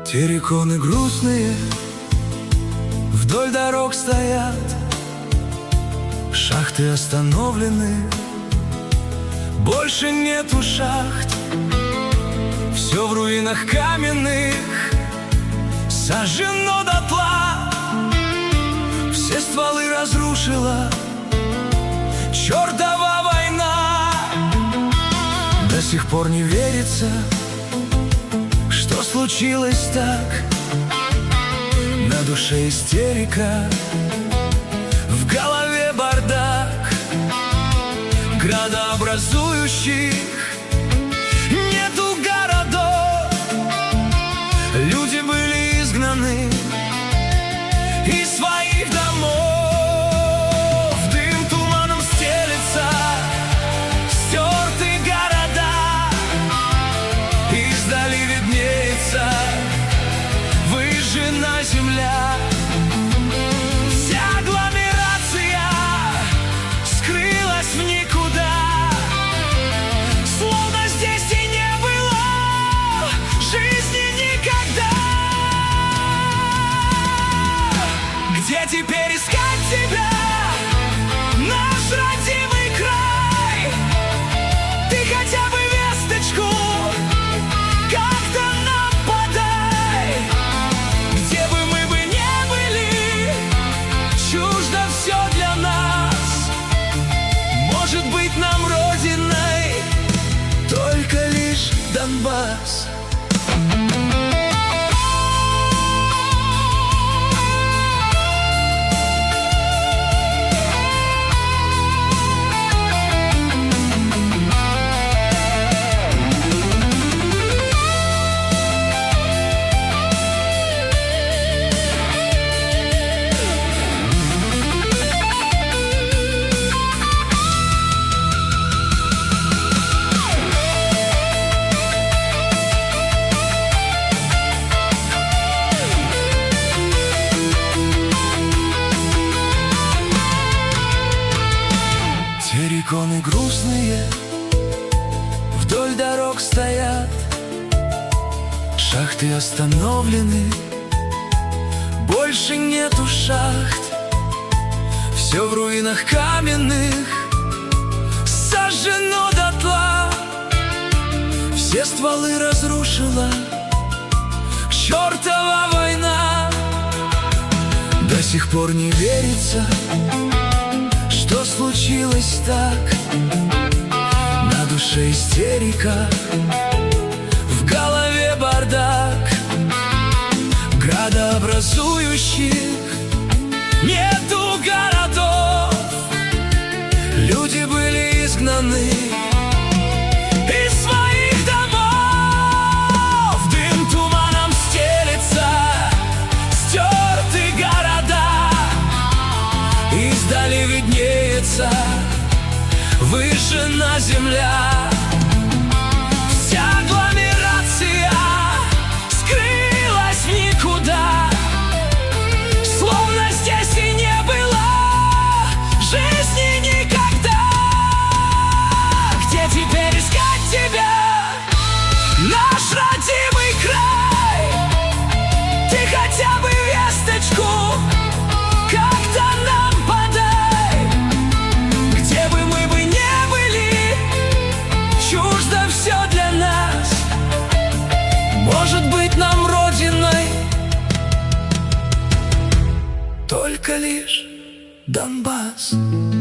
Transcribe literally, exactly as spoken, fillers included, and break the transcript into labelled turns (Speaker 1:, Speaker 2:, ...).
Speaker 1: Терриконы грустные вдоль дорог стоят, шахты остановлены, больше нету шахт. Все в руинах каменных сожжено дотла, все стволы разрушила чертова война. До сих пор не верится, что случилось так. На душе истерика, в голове бардак, градообразующих нету городов. Люди были изгнаны из своих домов. Дым туманом стелется, стерты города, издали виднеется выжжена земля. Вся агломерация скрылась в никуда, словно здесь и не было жизни никогда. Где теперь искать тебя, наш родимый край? Ты хотя бы весточку как-то нам подай. Где бы мы бы не были, чуждо все для нас. Может быть, нам родиной только лишь Донбасс. Терриконы грустные вдоль дорог стоят, шахты остановлены, больше нету шахт. Все в руинах каменных сожжено дотла, все стволы разрушила чертова война. До сих пор не верится, что случилось так. На душе истерика, в голове бардак, градообразующих нету городов. Люди были изгнаны из своих домов. Дым туманом стелется, стерты города, издали виднеется выжжена земля. Вся агломерация скрылась в никуда, словно здесь и не было жизни никогда. Где теперь искать тебя, наш родимый край? Ты хотя бы весточку как-то нам подай. Где бы мы бы не были, чуждо все для нас. Может быть, нам родиной только лишь Донбасс.